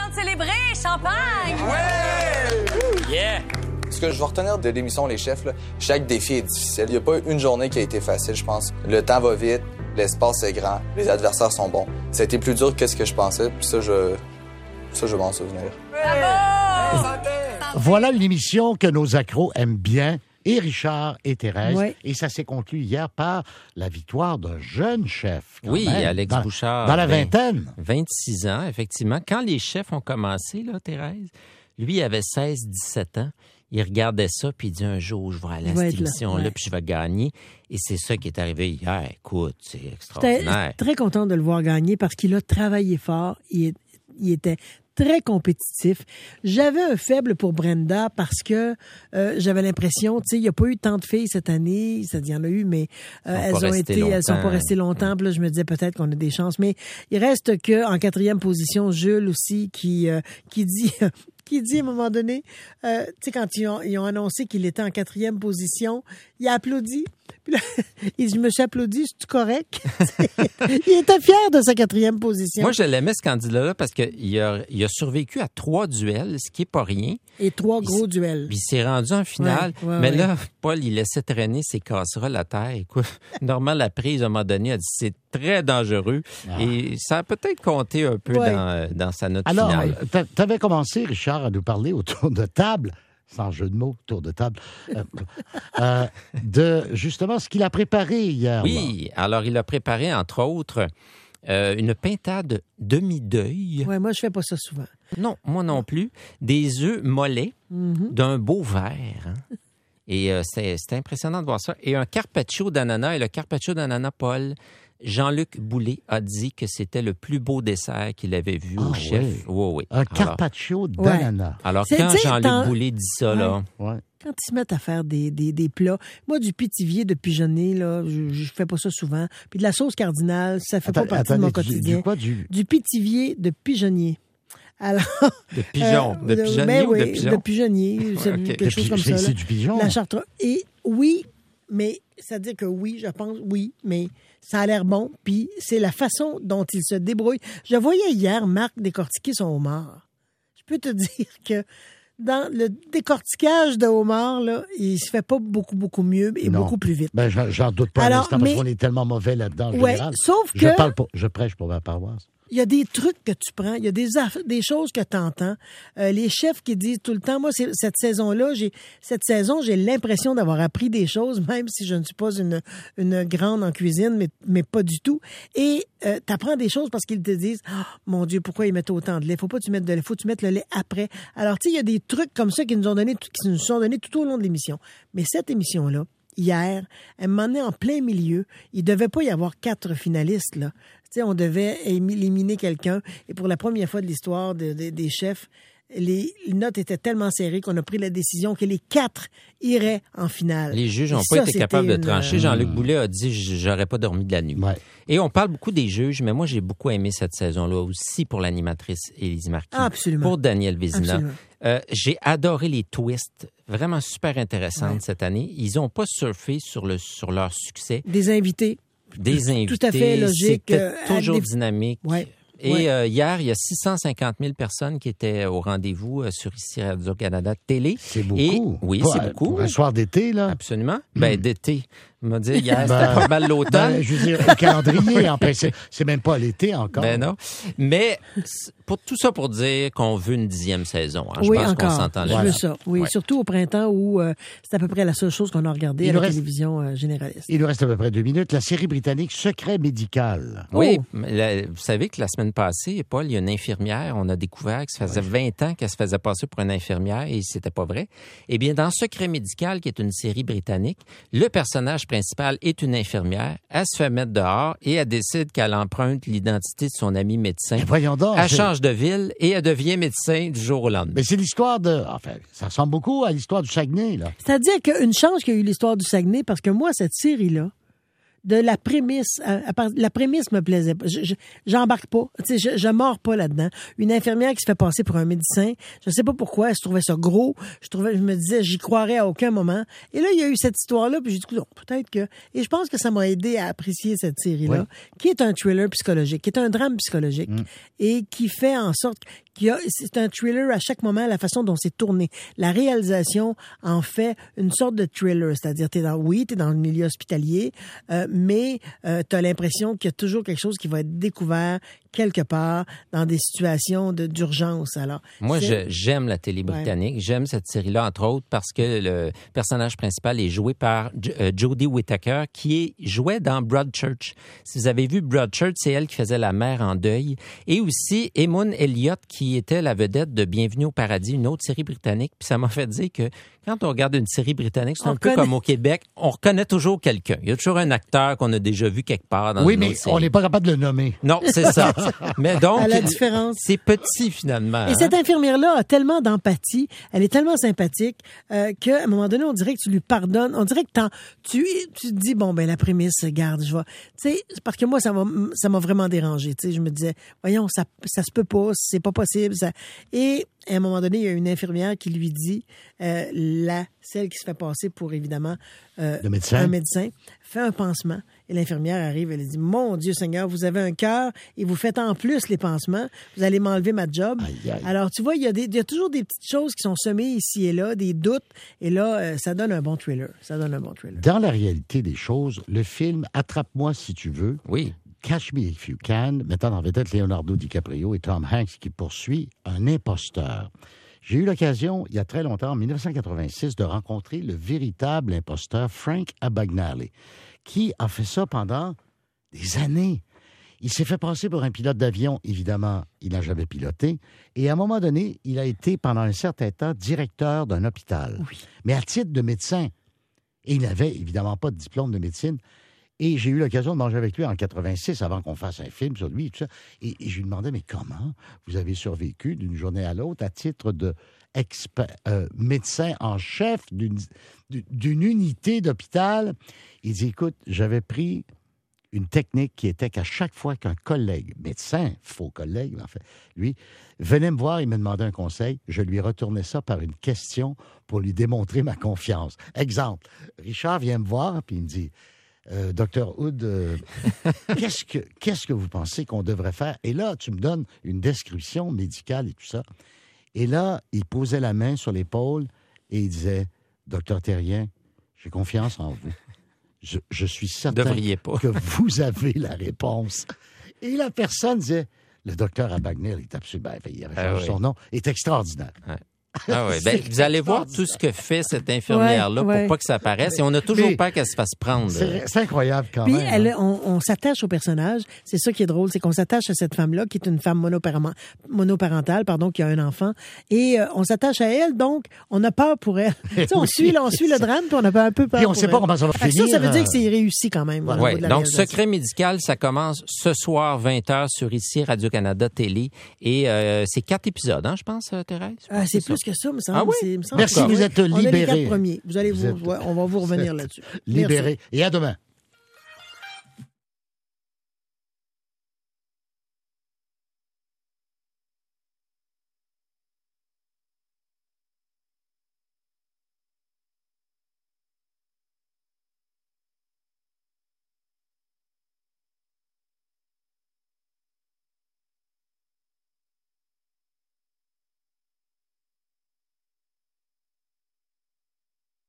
temps de célébrer, champagne! Ouais! Yeah! Ce que je vais retenir de l'émission Les Chefs, là, chaque défi est difficile. Il n'y a pas une journée qui a été facile, je pense. Le temps va vite, l'espace est grand, les adversaires sont bons. Ça a été plus dur que ce que je pensais, puis ça, je vais m'en souvenir. Bravo! Voilà une émission que nos accros aiment bien, et Richard et Thérèse. Oui. Et ça s'est conclu hier par la victoire d'un jeune chef. quand Oui, même, Alex Bouchard. Dans la ben, vingtaine. 26 ans, effectivement. Quand les chefs ont commencé, là, Thérèse, lui, il avait 16-17 ans. Il regardait ça, puis il dit, un jour, je vais aller à cette émission-là, ouais. puis je vais gagner. Et c'est ça qui est arrivé hier. Écoute, c'est J'étais extraordinaire. très content de le voir gagner parce qu'il a travaillé fort. Il était très compétitif. J'avais un faible pour Brenda parce que j'avais l'impression, tu sais, il n'y a pas eu tant de filles cette année. Il y en a eu, mais elles sont pas restées longtemps. Puis là, je me disais peut-être qu'on a des chances. Mais il reste que en 4e position, Jules aussi qui dit... qui dit à un moment donné, tu sais, quand ils ont annoncé qu'il était en 4e position, il a applaudi. Puis là, il dit, je me suis applaudi, c'est correct? Il était fier de sa 4e position. Moi, je l'aimais, ce candidat-là, parce qu'il a survécu à 3 duels, ce qui n'est pas rien. Et 3 gros duels. Puis il s'est rendu en finale. Ouais, mais là, Paul, il laissait traîner ses casseroles à terre. Écoute, Normand l'a prise à un moment donné, a dit c'est très dangereux. Et ça a peut-être compté un peu dans sa note finale. Alors, tu avais commencé, Richard, à nous parler autour de table, sans jeu de mots, tour de table, de justement ce qu'il a préparé hier. Oui, alors il a préparé, entre autres, une pintade demi-deuil. Oui, moi, je fais pas ça souvent. Non, moi non plus. Des œufs mollets d'un beau vert. Hein? Et c'était impressionnant de voir ça. Et un carpaccio d'ananas. Et le carpaccio d'ananas, Paul, Jean-Luc Boulay a dit que c'était le plus beau dessert qu'il avait vu au chef. Oui. Un carpaccio d'ananas. Alors, quand Jean-Luc Boulay dit ça, là... Quand ils se mettent à faire des plats, moi, du pithivier de pigeonnier, là, je fais pas ça souvent. Puis de la sauce cardinale, ça fait pas partie de mon quotidien. Du quoi? Du pithivier de pigeonnier. Alors, de pigeon. De pigeonnier ou de pigeon? De pigeonnier. C'est quelque chose comme ça. C'est du pigeon. La chartreuse. Et oui, mais ça veut dire que oui, je pense, oui, mais ça a l'air bon. Puis c'est la façon dont il se débrouille. Je voyais hier Marc décortiquer son homard. Je peux te dire que dans le décortiquage de homard, là, il se fait pas beaucoup mieux et beaucoup plus vite. Ben, j'en doute pas un instant parce qu'on est tellement mauvais là-dedans en général. Sauf que... Je prêche pour ma paroisse. Il y a des trucs que tu prends, il y a des choses que tu entends. Les chefs qui disent tout le temps, moi, cette saison, j'ai l'impression d'avoir appris des choses, même si je ne suis pas une grande en cuisine, mais pas du tout. Et tu apprends des choses parce qu'ils te disent, oh, mon Dieu, pourquoi ils mettent autant de lait? Faut pas que tu mettes de lait, faut que tu mettes le lait après. Alors, tu sais, il y a des trucs comme ça qui nous sont donnés tout au long de l'émission. Mais cette émission-là, hier, elle m'en est en plein milieu. Il devait pas y avoir 4 finalistes, là. Tu sais, on devait éliminer quelqu'un. Et pour la première fois de l'histoire des chefs, les notes étaient tellement serrées qu'on a pris la décision que les 4 iraient en finale. Les juges n'ont pas été capables de trancher. Jean-Luc Boulay a dit « j'aurais pas dormi de la nuit Ouais. ». Et on parle beaucoup des juges, mais moi, j'ai beaucoup aimé cette saison-là aussi pour l'animatrice Élise Marquis. Absolument. Pour Daniel Vézina. J'ai adoré les twists, vraiment super intéressantes cette année. Ils n'ont pas surfé sur leur succès. Des invités. Des invités. Tout à fait logique. C'était toujours dynamique. Ouais. Et hier, il y a 650 000 personnes qui étaient au rendez-vous sur ici Radio-Canada Télé. C'est beaucoup. Et, oui, c'est beaucoup. Pour un soir d'été, là. Absolument. Ben, d'été. Il m'a dit hier, c'était pas mal l'automne. Je veux dire, au calendrier, en fait, c'est même pas l'été encore. Ben non. Mais pour tout ça pour dire qu'on veut une 10e saison. Hein. Oui, je pense encore. qu'on s'entend là. Je veux ça. Oui, surtout au printemps où c'est à peu près la seule chose qu'on a regardée à la télévision généraliste. Il nous reste à peu près 2 minutes. La série britannique Secret médical. Oui, vous savez que la semaine passée, Paul, il y a une infirmière, on a découvert que ça faisait 20 ans qu'elle se faisait passer pour une infirmière et c'était pas vrai. Eh bien, dans Secret médical, qui est une série britannique, le personnage principal est une infirmière. Elle se fait mettre dehors et elle décide qu'elle emprunte l'identité de son ami médecin. Mais voyons donc. Elle change de ville et elle devient médecin du jour au lendemain. Mais c'est l'histoire de... Enfin, ça ressemble beaucoup à l'histoire du Saguenay, là. C'est-à-dire qu'une chance qu'il y a eu l'histoire du Saguenay, parce que moi, cette série-là, de la prémisse, la prémisse me plaisait pas. J'embarque pas. Tu sais, je mords pas là-dedans. Une infirmière qui se fait passer pour un médecin, je sais pas pourquoi, je trouvais ça gros. Je me disais, j'y croirais à aucun moment. Et là, il y a eu cette histoire-là, puis j'ai dit, peut-être que... Et je pense que ça m'a aidé à apprécier cette série-là, qui est un thriller psychologique, qui est un drame psychologique, et qui fait en sorte... c'est un thriller à chaque moment, la façon dont c'est tourné. La réalisation en fait une sorte de thriller, c'est-à-dire t'es dans le milieu hospitalier, mais t'as l'impression qu'il y a toujours quelque chose qui va être découvert quelque part dans des situations d'urgence. Alors, moi, j'aime la télé britannique. Ouais. J'aime cette série-là, entre autres, parce que le personnage principal est joué par Jodie Whittaker, qui jouait dans Broadchurch. Si vous avez vu Broadchurch, c'est elle qui faisait la mère en deuil. Et aussi, Eamon Elliott, qui était la vedette de Bienvenue au paradis, une autre série britannique. Puis ça m'a fait dire que quand on regarde une série britannique, c'est un peu comme au Québec, on reconnaît toujours quelqu'un. Il y a toujours un acteur qu'on a déjà vu quelque part dans une autre série. On n'est pas capable de le nommer. Non, c'est ça. Mais donc, à la différence. C'est petit finalement. Et cette infirmière-là a tellement d'empathie, elle est tellement sympathique qu'à un moment donné, on dirait que tu lui pardonnes, on dirait que tu te dis bon ben la prémisse, garde, je vais, tu sais, parce que moi ça m'a vraiment dérangé, tu sais, je me disais voyons ça se peut pas, c'est pas possible ça. Et à un moment donné, il y a une infirmière qui lui dit celle qui se fait passer pour évidemment un médecin fait un pansement et l'infirmière arrive, elle dit mon Dieu Seigneur, vous avez un cœur et vous faites en plus les pansements, vous allez m'enlever ma job. Aïe, aïe. Alors tu vois, il y a toujours des petites choses qui sont semées ici et là, des doutes, et là ça donne un bon thriller. Dans la réalité des choses, le film Attrape-moi si tu veux. Oui. Catch Me If You Can, mettant en vedette Leonardo DiCaprio et Tom Hanks qui poursuit un imposteur. J'ai eu l'occasion, il y a très longtemps, en 1986, de rencontrer le véritable imposteur Frank Abagnale, qui a fait ça pendant des années. Il s'est fait passer pour un pilote d'avion. Évidemment, il n'a jamais piloté. Et à un moment donné, il a été, pendant un certain temps, directeur d'un hôpital. Oui. Mais à titre de médecin. Et il n'avait évidemment pas de diplôme de médecine. Et j'ai eu l'occasion de manger avec lui en 86, avant qu'on fasse un film sur lui et tout ça. Et je lui demandais, mais comment vous avez survécu d'une journée à l'autre à titre de médecin en chef d'une unité d'hôpital? Il dit, écoute, j'avais pris une technique qui était qu'à chaque fois qu'un collègue, médecin, faux collègue, en fait, lui, venait me voir et me demandait un conseil, je lui retournais ça par une question pour lui démontrer ma confiance. Exemple, Richard vient me voir puis il me dit, Dr. Hood, qu'est-ce que vous pensez qu'on devrait faire? Et là, tu me donnes une description médicale et tout ça. Et là, il posait la main sur l'épaule et il disait, Dr. Thérien, j'ai confiance en vous. Je suis certain que vous avez la réponse. Et la personne disait, le docteur Abagnale est absolument, il avait changé son nom, est extraordinaire. Ouais. Ah oui, vous allez voir tout ce que fait cette infirmière-là pour pas que ça apparaisse. Et on a toujours peur qu'elle se fasse prendre. C'est incroyable quand même. Puis on s'attache au personnage. C'est ça qui est drôle, c'est qu'on s'attache à cette femme-là qui est une femme monoparentale, qui a un enfant. Et on s'attache à elle, donc on a peur pour elle. On suit le drame, puis on a un peu peur. Puis on ne sait pas comment ça va finir. Ça veut dire que c'est réussi quand même. Oui, donc Secret médical, ça commence ce soir 20h sur ici Radio-Canada Télé. Et c'est 4 épisodes, je pense, Thérèse? C'est plus que ça, me semble. Ah oui? Merci, vous êtes libérés. On a les 4 premiers. On va vous revenir là-dessus. Libérés. Et à demain.